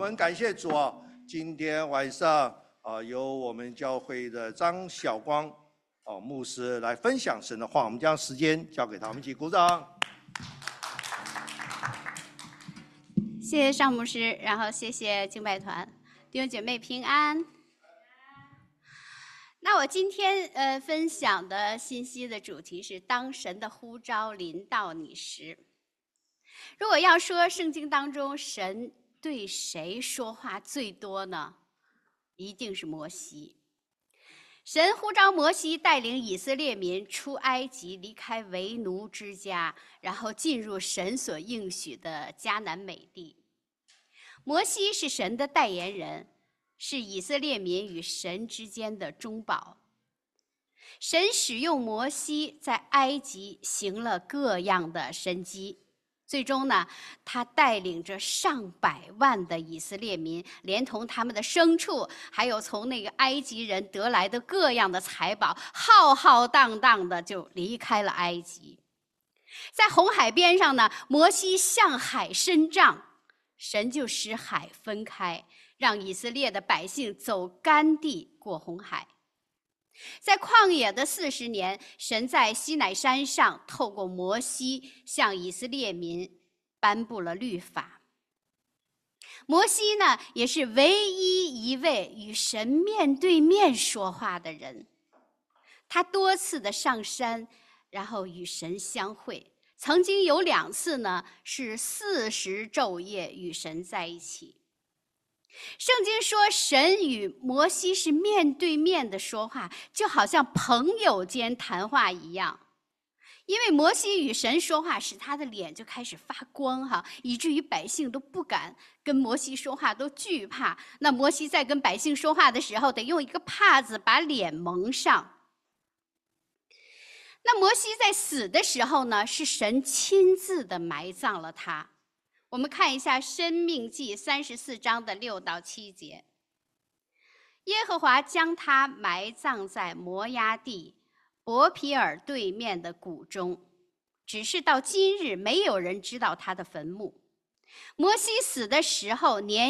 我们感谢主啊，今天晚上由我们教会的张晓光牧师来分享神的话，我们将时间交给他，我们一起鼓掌。 谢谢尚牧师，然后谢谢敬拜团，弟兄姐妹平安。那我今天分享的信息的主题是当神的呼召临到你时。如果要说圣经当中神对谁说话最多呢？一定是摩西。神呼召摩西带领以色列民出埃及，离开为奴之家，然后进入神所应许的迦南美地。摩西是神的代言人，是以色列民与神之间的中保。神使用摩西在埃及行了各样的神迹，最终呢，他带领着上百万的以色列民，连同他们的牲畜，还有从那个埃及人得来的各样的财宝，浩浩荡荡的就离开了埃及。在红海边上呢，摩西向海伸杖，神就使海分开，让以色列的百姓走干地过红海。在旷野的40年，神在西乃山上透过摩西向以色列民颁布了律法。摩西呢，也是唯一一位与神面对面说话的人。他多次的上山，然后与神相会。曾经有2次呢，是40昼夜与神在一起。圣经说，神与摩西是面对面的说话，就好像朋友间谈话一样。因为摩西与神说话，使他的脸就开始发光以至于百姓都不敢跟摩西说话，都惧怕。那摩西在跟百姓说话的时候，得用一个帕子把脸蒙上。那摩西在死的时候呢，是神亲自的埋葬了他。我们看一下《申命记》34章的6到7节。耶和华将他埋葬在摩押地伯皮尔对面的谷中，只是到今日没有人知道他的坟墓。摩西死的时候年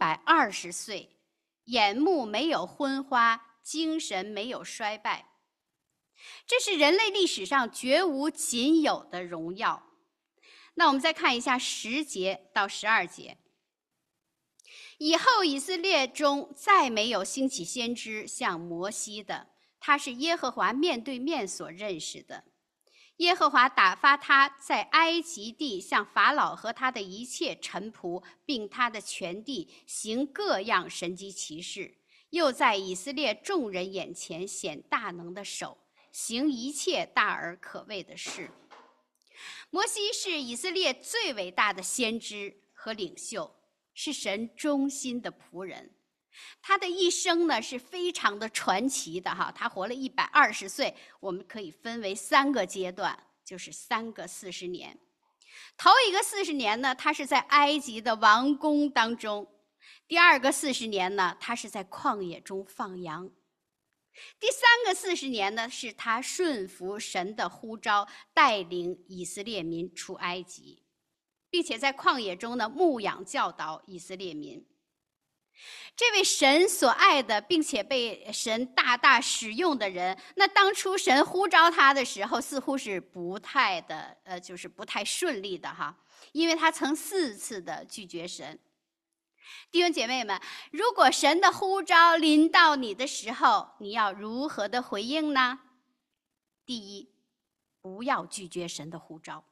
120岁，眼目没有昏花，精神没有衰败。这是人类历史上绝无仅有的荣耀。那我们再看一下10节到12节。以后以色列中再没有兴起先知像摩西的，他是耶和华面对面所认识的。耶和华打发他在埃及地向法老和他的一切臣仆，并他的全地行各样神迹奇事，又在以色列众人眼前显大能的手，行一切大而可畏的事。摩西是以色列最伟大的先知和领袖，是神忠心的仆人。他的一生呢是非常的传奇的他活了120岁，我们可以分为3个阶段，就是3个40年。头一个40年呢，他是在埃及的王宫当中；第2个40年呢，他是在旷野中放羊；第3个40年呢，是他顺服神的呼召，带领以色列民出埃及，并且在旷野中呢牧养教导以色列民。这位神所爱的，并且被神大大使用的人，那当初神呼召他的时候，似乎是不太顺利的因为他曾4次的拒绝神。弟兄姐妹们，如果神的呼召临到你的时候，你要如何的回应呢？第一，不要拒绝神的呼召。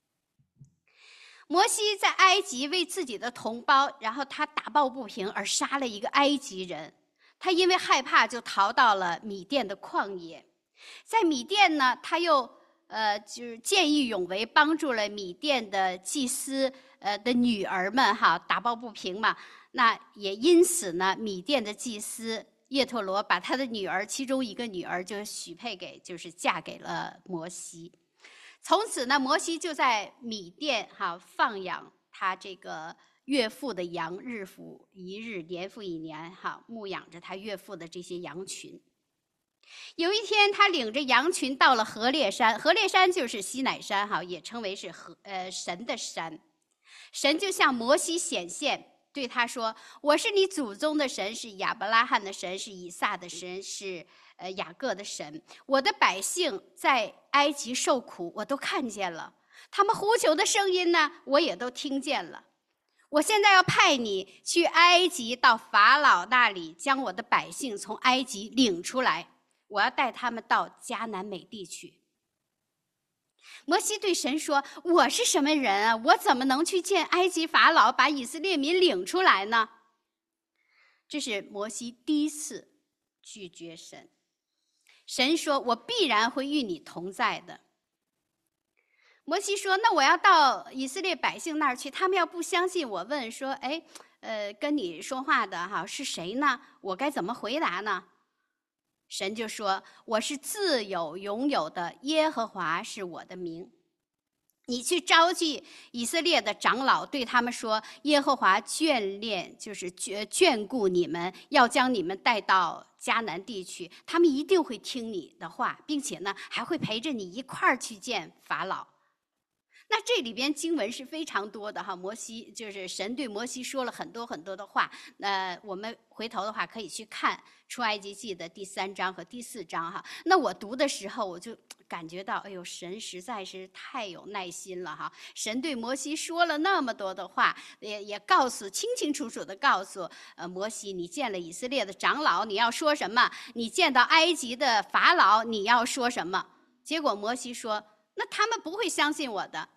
摩西在埃及为自己的同胞，然后他打抱不平而杀了一个埃及人，他因为害怕就逃到了米甸的旷野。在米甸呢，他又就是见义勇为，帮助了米甸的祭司的女儿们打抱不平嘛。那也因此呢，米甸的祭司叶忒罗把他的女儿其中一个女儿就许配给，就是嫁给了摩西。从此呢，摩西就在米甸放养他这个岳父的羊，日复一日，年复一年牧养着他岳父的这些羊群。有一天，他领着羊群到了何烈山，何烈山就是西乃山也称为是神的山。神就向摩西显现， 对他说：“我是你祖宗的神，是亚伯拉罕的神，是以撒的神，是雅各的神。我的百姓在埃及受苦，我都看见了；他们呼求的声音呢，我也都听见了。我现在要派你去埃及，到法老那里，将我的百姓从埃及领出来。我要带他们到迦南美地去。”摩西对神说：“我是什么人啊？我怎么能去见埃及法老，把以色列民领出来呢？”这是摩西第一次拒绝神。神说：“我必然会与你同在的。”摩西说：“那我要到以色列百姓那儿去，他们要不相信我，问说：‘哎，跟你说话的哈是谁呢？’我该怎么回答呢？”神就说：“我是自有永有的，耶和华是我的名。你去召集以色列的长老，对他们说：耶和华眷恋，就是眷顾你们，要将你们带到迦南地去。他们一定会听你的话，并且呢，还会陪着你一块儿去见法老。”那这里边经文是非常多的哈，摩西就是神对摩西说了很多很多的话。我们回头的话可以去看出埃及记的第3章和第4章哈。那我读的时候我就感觉到，哎呦，神实在是太有耐心了哈！神对摩西说了那么多的话，也告诉清清楚楚的告诉摩西，你见了以色列的长老你要说什么，你见到埃及的法老你要说什么。结果摩西说，那他们不会相信我的。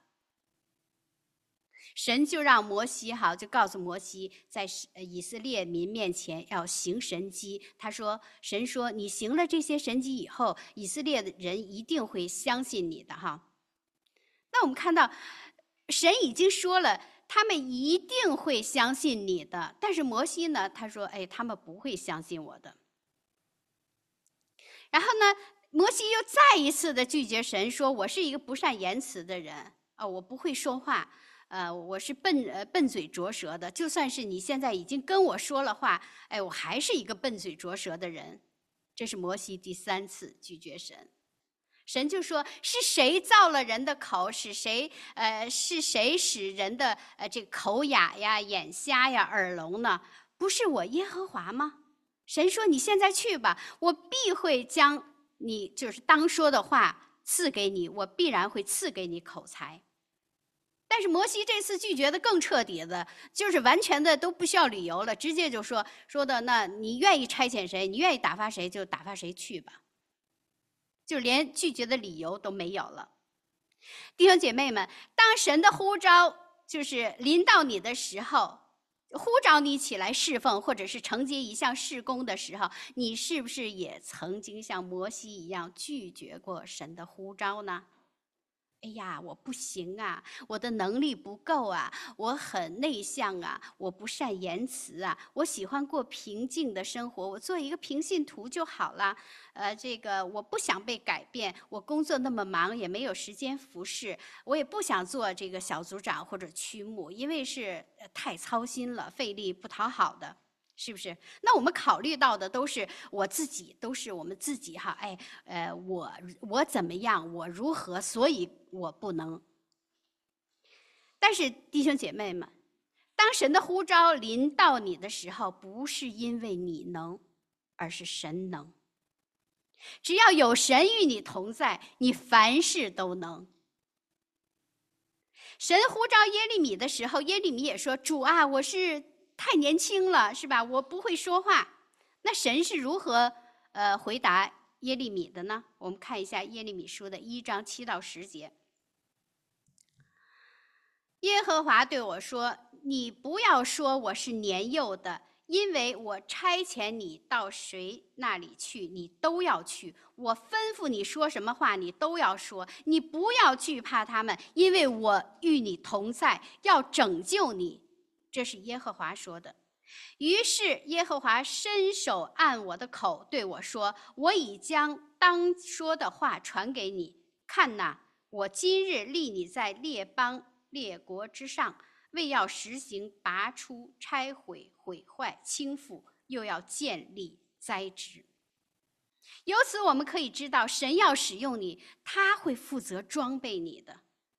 神就让摩西就告诉摩西，在以色列民面前要行神迹。他说，神说你行了这些神迹以后，以色列的人一定会相信你的哈。那我们看到，神已经说了，他们一定会相信你的。但是摩西呢，他说，哎，他们不会相信我的。然后呢，摩西又再一次的拒绝神，说我是一个不善言辞的人我不会说话。我是笨嘴拙舌的，就算是你现在已经跟我说了话，哎，我还是一个笨嘴拙舌的人。这是摩西第3次拒绝神。神就说：“是谁造了人的口？是谁使人的这个口哑呀、眼瞎呀、耳聋呢？不是我耶和华吗？”神说：“你现在去吧，我必会将你就是当说的话赐给你，我必然会赐给你口才。”但是摩西这次拒绝的更彻底的，就是完全的都不需要理由了，直接就说的，那你愿意差遣谁，你愿意打发谁就打发谁去吧，就连拒绝的理由都没有了。弟兄姐妹们，当神的呼召就是临到你的时候，呼召你起来侍奉，或者是承接一项事工的时候，你是不是也曾经像摩西一样拒绝过神的呼召呢？哎呀，我不行啊，我的能力不够啊，我很内向啊，我不善言辞啊，我喜欢过平静的生活，我做一个平信徒就好了。这个我不想被改变，我工作那么忙，也没有时间服侍，我也不想做这个小组长或者区牧，因为是太操心了，费力不讨好的。是不是？那我们考虑到的都是我自己，都是我们自己哈。哎，我怎么样？我如何？所以我不能。但是弟兄姐妹们，当神的呼召临到你的时候，不是因为你能，而是神能。只要有神与你同在，你凡事都能。神呼召耶利米的时候，耶利米也说：“主啊，我是太年轻了，是吧？我不会说话。”那神是如何回答耶利米的呢？我们看一下耶利米书的1章7到10节。耶和华对我说：“你不要说我是年幼的，因为我差遣你到谁那里去，你都要去。我吩咐你说什么话，你都要说。你不要惧怕他们，因为我与你同在，要拯救你。”这是耶和华说的。于是耶和华伸手按我的口对我说：“我已将当说的话传给你。看哪，我今日立你在列邦列国之上，为要实行拔出、拆毁、毁坏、倾覆，又要建立、栽植。”由此我们可以知道，神要使用你，他会负责装备你的。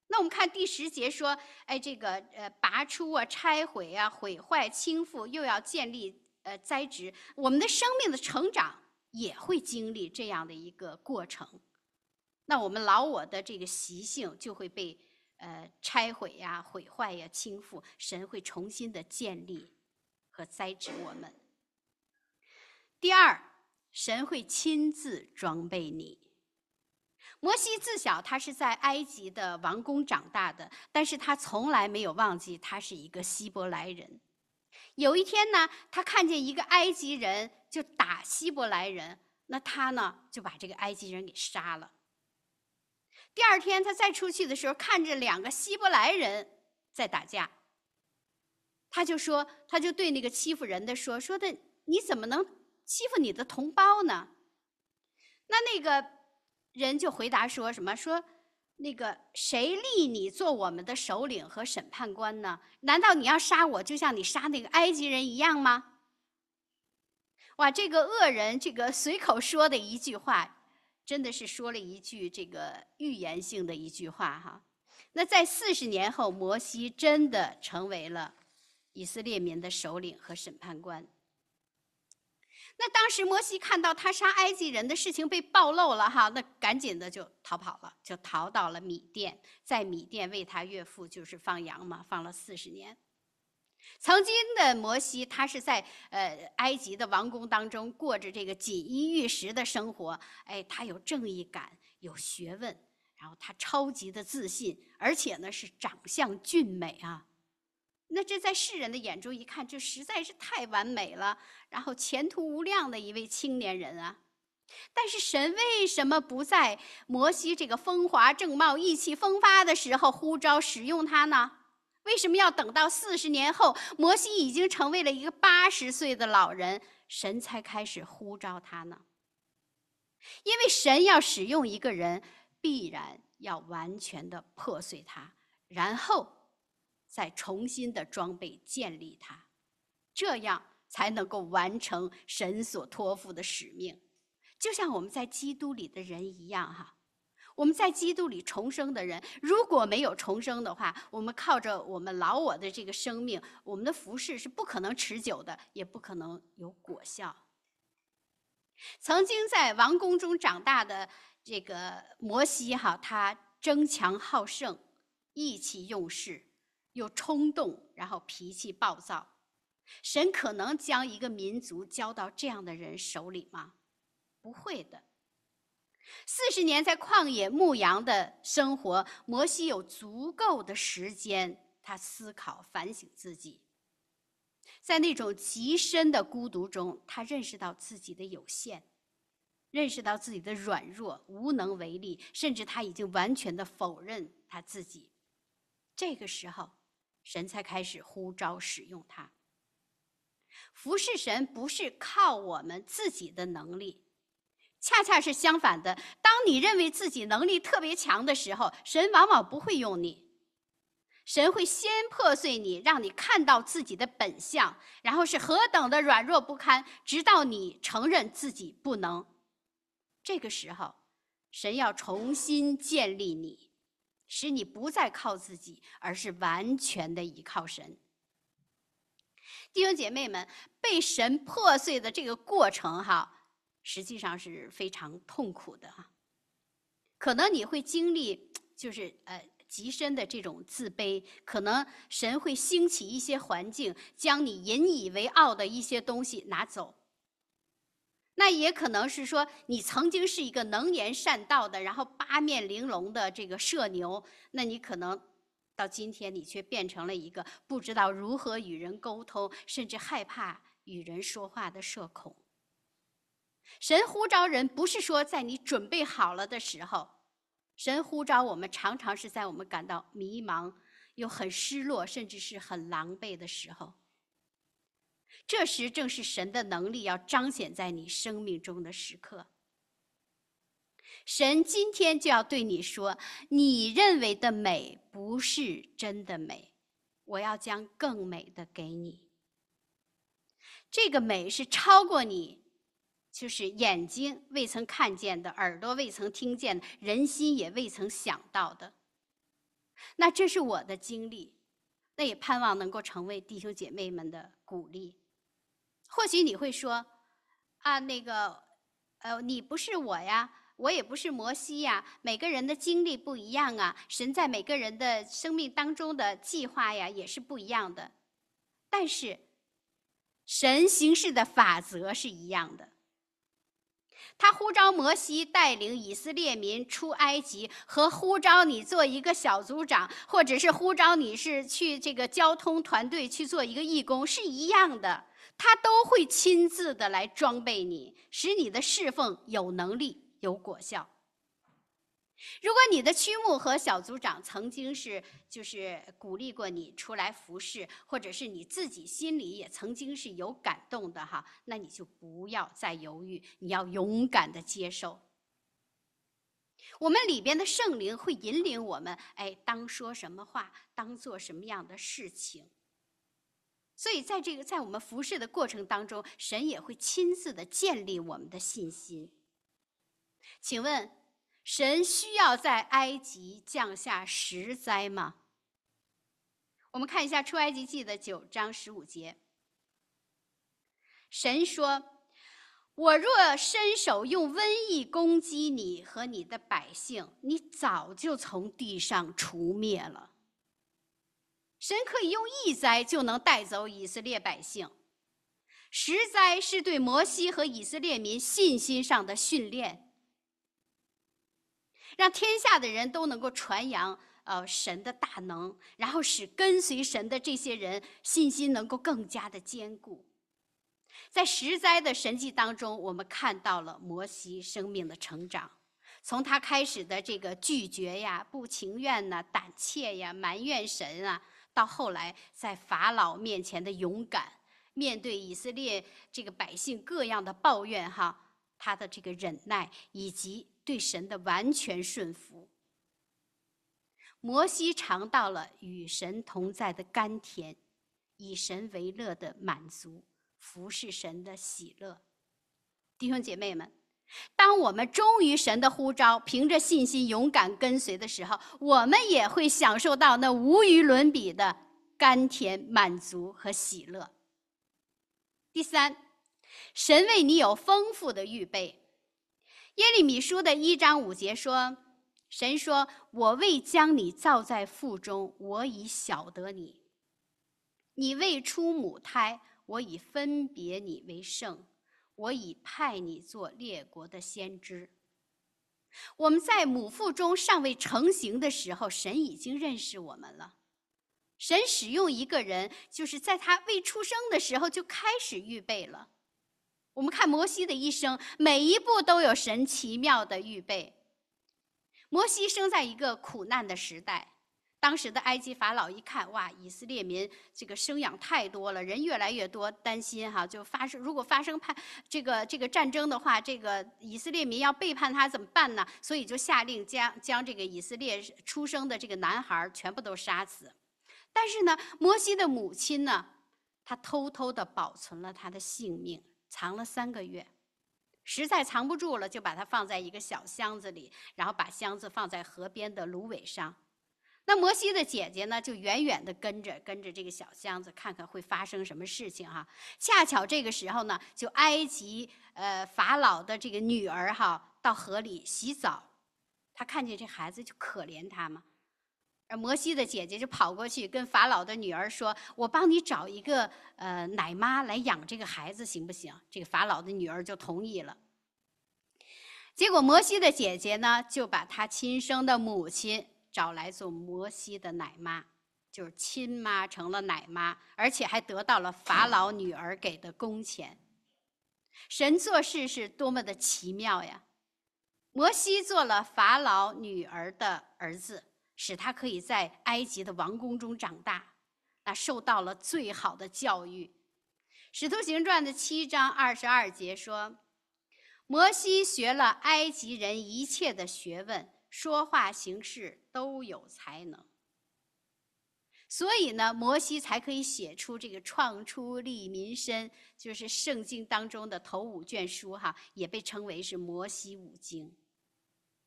那我们看第10节说，哎，这个拔出啊、拆毁啊、毁坏、倾覆，又要建立栽植，我们的生命的成长也会经历这样的一个过程。那我们老我的这个习性就会被拆毁呀、毁坏呀、倾覆，神会重新的建立和栽植我们。第二，神会亲自装备你。摩西自小他是在埃及的王宫长大的，但是他从来没有忘记他是一个希伯来人。有一天呢，他看见一个埃及人就打希伯来人，那他呢就把这个埃及人给杀了。第二天他再出去的时候，看着2个希伯来人在打架，他就对那个欺负人的说的，你怎么能欺负你的同胞呢？那个人就回答说什么？说那个谁立你做我们的首领和审判官呢？难道你要杀我，就像你杀那个埃及人一样吗？哇，这个恶人这个随口说的一句话，真的是说了一句这个预言性的一句话哈。那在40年后，摩西真的成为了以色列民的首领和审判官。那当时摩西看到他杀埃及人的事情被暴露了哈，那赶紧的就逃跑了，就逃到了米甸，在米甸为他岳父就是放羊嘛，放了40年。曾经的摩西，他是在埃及的王宫当中过着这个锦衣玉食的生活，哎，他有正义感，有学问，然后他超级的自信，而且呢是长相俊美啊。那这在世人的眼中一看，这实在是太完美了，然后前途无量的一位青年人啊。但是神为什么不在摩西这个风华正茂、意气风发的时候呼召使用他呢？为什么要等到40年后，摩西已经成为了一个80岁的老人，神才开始呼召他呢？因为神要使用一个人，必然要完全的破碎他，然后再重新的装备建立他，这样才能够完成神所托付的使命。就像我们在基督里的人一样哈，我们在基督里重生的人，如果没有重生的话，我们靠着我们老我的这个生命，我们的服事是不可能持久的，也不可能有果效。曾经在王宫中长大的这个摩西哈，他争强好胜，意气用事，又冲动，然后脾气暴躁。神可能将一个民族交到这样的人手里吗？不会的。40年在旷野牧羊的生活，摩西有足够的时间，他思考反省自己。在那种极深的孤独中，他认识到自己的有限，认识到自己的软弱，无能为力，甚至他已经完全的否认他自己。这个时候，神才开始呼召使用他。服侍神不是靠我们自己的能力，恰恰是相反的。当你认为自己能力特别强的时候，神往往不会用你。神会先破碎你，让你看到自己的本相，然后是何等的软弱不堪，直到你承认自己不能。这个时候，神要重新建立你，使你不再靠自己，而是完全的依靠神。弟兄姐妹们，被神破碎的这个过程实际上是非常痛苦的可能你会经历就是极深的这种自卑，可能神会兴起一些环境，将你引以为傲的一些东西拿走。那也可能是说，你曾经是一个能言善道的，然后八面玲珑的这个社牛，那你可能到今天你却变成了一个不知道如何与人沟通，甚至害怕与人说话的社恐。神呼召人不是说在你准备好了的时候，神呼召我们常常是在我们感到迷茫又很失落甚至是很狼狈的时候，这时正是神的能力要彰显在你生命中的时刻。神今天就要对你说，你认为的美不是真的美，我要将更美的给你。这个美是超过你就是眼睛未曾看见的，耳朵未曾听见的，人心也未曾想到的。 那这是我的经历，那也盼望能够成为弟兄姐妹们的鼓励。或许你会说，啊，你不是我呀，我也不是摩西呀，每个人的经历不一样啊，神在每个人的生命当中的计划呀也是不一样的。但是，神行事的法则是一样的。他呼召摩西带领以色列民出埃及，和呼召你做一个小组长，或者是呼召你是去这个交通团队去做一个义工是一样的。他都会亲自的来装备你，使你的侍奉有能力、有果效。如果你的区牧和小组长曾经就是鼓励过你出来服侍，或者是你自己心里也曾经是有感动的哈，那你就不要再犹豫，你要勇敢的接受。我们里边的圣灵会引领我们，当说什么话，当做什么样的事情。所以在我们服侍的过程当中，神也会亲自的建立我们的信心。请问，神需要在埃及降下10灾吗？我们看一下出埃及记的9章15节。神说：“我若伸手用瘟疫攻击你和你的百姓，你早就从地上除灭了。”神可以用1灾就能带走以色列百姓。10灾是对摩西和以色列民信心上的训练，让天下的人都能够传扬神的大能，然后使跟随神的这些人信心能够更加的坚固。在10灾的神迹当中，我们看到了摩西生命的成长，从他开始的这个拒绝呀、不情愿呐、胆怯呀、埋怨神啊，到后来在法老面前的勇敢，面对以色列这个百姓各样的抱怨哈，他的这个忍耐以及对神的完全顺服。摩西尝到了与神同在的甘甜，以神为乐的满足，服侍神的喜乐。弟兄姐妹们，当我们忠于神的呼召，凭着信心勇敢跟随的时候，我们也会享受到那无与伦比的甘甜、满足和喜乐。第3，神为你有丰富的预备。耶利米书的1章5节说，神说：“我未将你造在腹中，我已晓得你；你未出母胎，我已分别你为圣。我已派你做列国的先知。”我们在母腹中尚未成形的时候，神已经认识我们了。神使用一个人，就是在他未出生的时候就开始预备了。我们看摩西的一生，每一步都有神奇妙的预备。摩西生在一个苦难的时代，当时的埃及法老一看，哇，以色列民这个生养太多了，人越来越多，担心哈，就如果发生这个战争的话，这个以色列民要背叛他怎么办呢？所以就下令将这个以色列出生的这个男孩全部都杀死。但是呢，摩西的母亲呢，她偷偷的保存了他的性命，藏了3个月。实在藏不住了，就把它放在一个小箱子里，然后把箱子放在河边的芦苇上。那摩西的姐姐呢，就远远地跟着这个小箱子，看看会发生什么事情哈。恰巧这个时候呢，就埃及法老的这个女儿哈，到河里洗澡，她看见这孩子就可怜他嘛。而摩西的姐姐就跑过去跟法老的女儿说：“我帮你找一个奶妈来养这个孩子，行不行？”这个法老的女儿就同意了。结果摩西的姐姐呢，就把她亲生的母亲找来做摩西的奶妈，就是亲妈成了奶妈，而且还得到了法老女儿给的工钱。神做事是多么的奇妙呀！摩西做了法老女儿的儿子，使他可以在埃及的王宫中长大，那受到了最好的教育。使徒行传的7章22节说，摩西学了埃及人一切的学问，说话行事都有才能。所以呢，摩西才可以写出这个创出利民申，就是圣经当中的头5卷书哈，也被称为是摩西5经。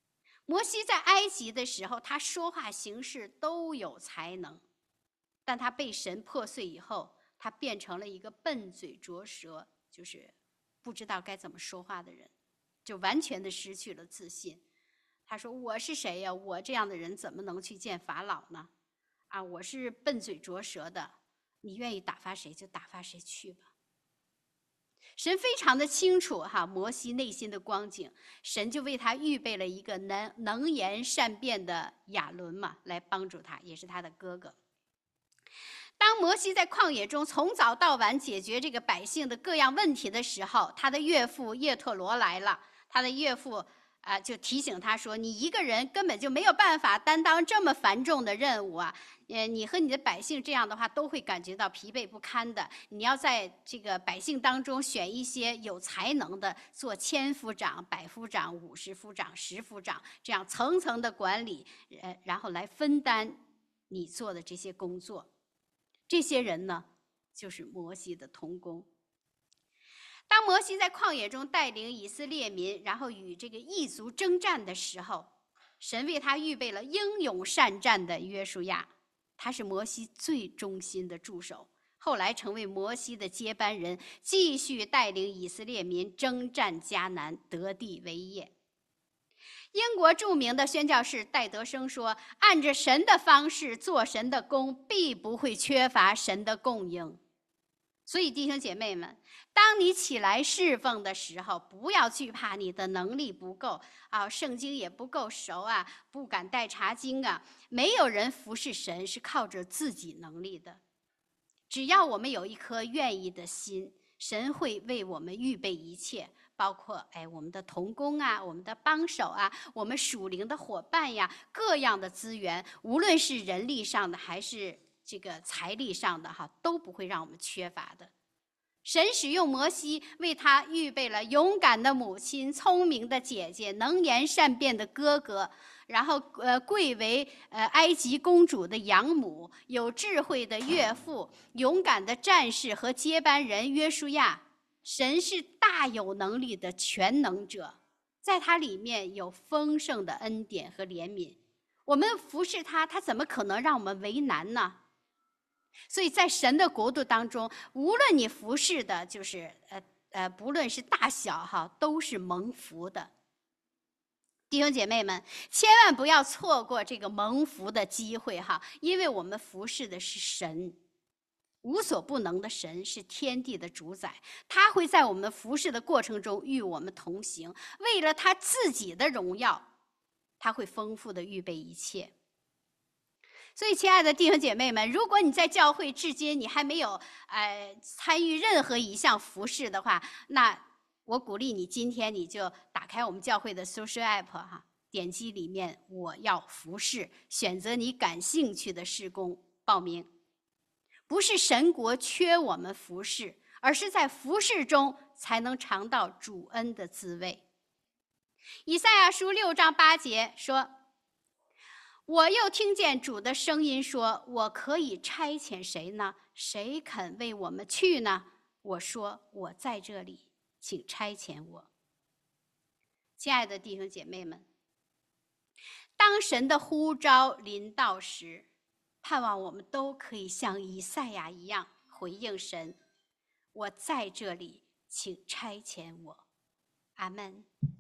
摩西在埃及的时候，他说话行事都有才能，但他被神破碎以后，他变成了一个笨嘴拙舌，就是不知道该怎么说话的人，就完全的失去了自信。他说：“我是谁呀？我这样的人怎么能去见法老呢？啊，我是笨嘴拙舌的，你愿意打发谁就打发谁去吧。”神非常的清楚摩西内心的光景，神就为他预备了一个能言善辩的亚伦嘛，来帮助他，也是他的哥哥。当摩西在旷野中从早到晚解决这个百姓的各样问题的时候，他的岳父叶忒罗来了，他的岳父就提醒他说：“你一个人根本就没有办法担当这么繁重的任务啊！你和你的百姓这样的话都会感觉到疲惫不堪的。你要在这个百姓当中选一些有才能的，做千夫长、百夫长、50夫长、10夫长，这样层层的管理，然后来分担你做的这些工作。这些人呢，就是摩西的同工。”当摩西在旷野中带领以色列民，然后与这个异族征战的时候，神为他预备了英勇善战的约书亚，他是摩西最忠心的助手，后来成为摩西的接班人，继续带领以色列民征战迦南，得地为业。英国著名的宣教士戴德生说：“按着神的方式做神的工，必不会缺乏神的供应。”所以弟兄姐妹们，当你起来侍奉的时候，不要惧怕你的能力不够啊，圣经也不够熟啊，不敢带查经啊。没有人服侍神是靠着自己能力的，只要我们有一颗愿意的心，神会为我们预备一切，包括我们的同工啊，我们的帮手啊，我们属灵的伙伴呀，各样的资源，无论是人力上的还是这个财力上的都不会让我们缺乏的。神使用摩西，为他预备了勇敢的母亲、聪明的姐姐、能言善辩的哥哥，然后贵为埃及公主的养母，有智慧的岳父，勇敢的战士和接班人约书亚。神是大有能力的全能者，在他里面有丰盛的恩典和怜悯。我们服侍他，他怎么可能让我们为难呢？所以在神的国度当中，无论你服侍的就是不论是大小都是蒙福的。弟兄姐妹们，千万不要错过这个蒙福的机会因为我们服侍的是神，无所不能的神，是天地的主宰，他会在我们服侍的过程中与我们同行，为了他自己的荣耀，他会丰富的预备一切。所以亲爱的弟兄姐妹们，如果你在教会至今你还没有参与任何一项服事的话，那我鼓励你今天你就打开我们教会的 social app 点击里面我要服事，选择你感兴趣的事工报名。不是神国缺我们服事，而是在服事中才能尝到主恩的滋味。以赛亚书6章8节说：“我又听见主的声音说，我可以差遣谁呢？谁肯为我们去呢？我说，我在这里，请差遣我。”亲爱的弟兄姐妹们，当神的呼召临到时，盼望我们都可以像以赛亚一样回应神：“我在这里，请差遣我。”阿们。